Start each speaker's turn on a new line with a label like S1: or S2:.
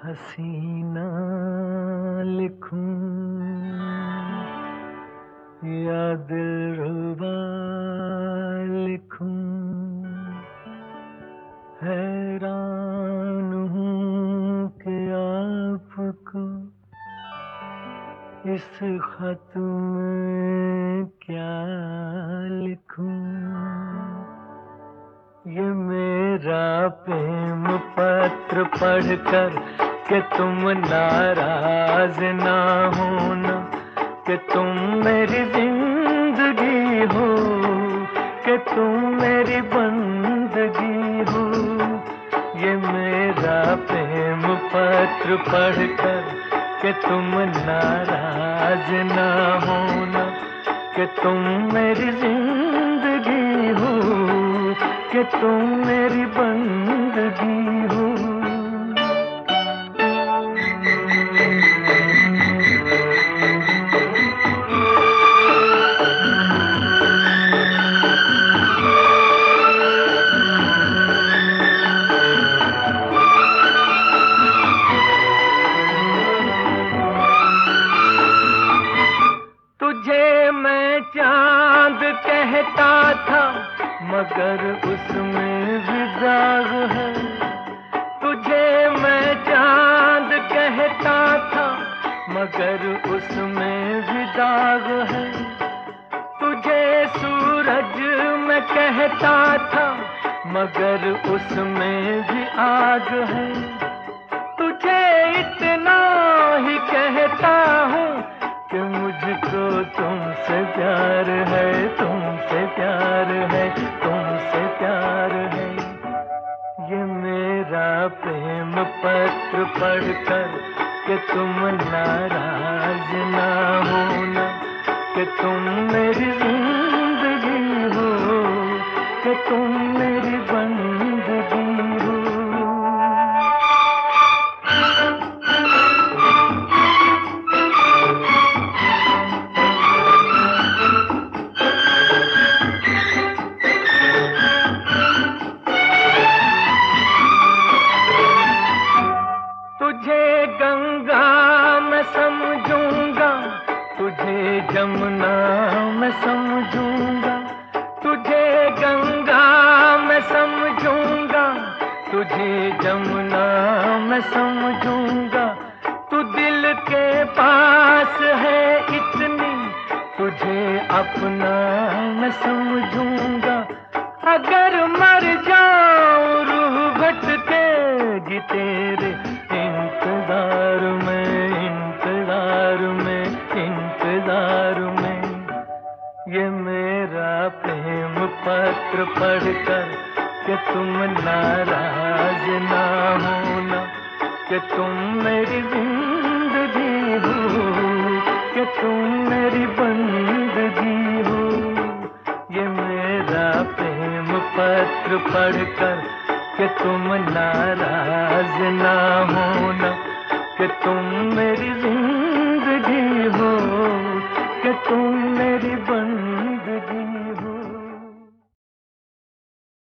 S1: हसीना लिखूं या दिलरुबा लिखूं, हैरान हूँ कि आपको इस खत में क्या लिखूं। ये मेरा प्रेम पत्र पढ़कर कि तुम नाराज ना होना, कि तुम मेरी जिंदगी हो, कि तुम मेरी बंदगी हो। ये मेरा प्रेम पत्र पढ़कर कि तुम नाराज ना होना, कि तुम मेरी जिंदगी हो, कि तुम मेरी बंदगी हो। तुझे मैं चांद कहता था मगर उसमें भी दाग है। तुझे मैं चांद कहता था मगर उसमें भी दाग है। तुझे सूरज मैं कहता था मगर उसमें भी आग है। तुझे इतना ही कहता हूँ कि मुझको तुमसे प्यार है, तुमसे प्यार है, तुमसे प्यार है। ये मेरा प्रेम पत्र पढ़कर कि तुम नाराज ना होना, कि तुम मेरी जिंदगी हो, कि तुम मेरी बंदगी हो। तुझे गंगा मैं समझूंगा, तुझे जमुना मैं समझूंगा। तुझे गंगा मैं समझूंगा, तुझे जमुना मैं समझूंगा। तू दिल के पास है इतनी, तुझे अपना मैं समझूंगा। अगर मर जाऊं रूह भटकेगी तेरे इंतजार में, इंतजार में, इंतजार में। ये मेरा प्रेम पत्र पढ़कर कि तुम नाराज ना होना, कि तुम मेरी जिंदगी हो, कि तुम मेरी बंदगी हो। ये मेरा प्रेम पत्र पढ़कर कि तुम नाराज ना होना, कि तुम मेरी जिंदगी हो,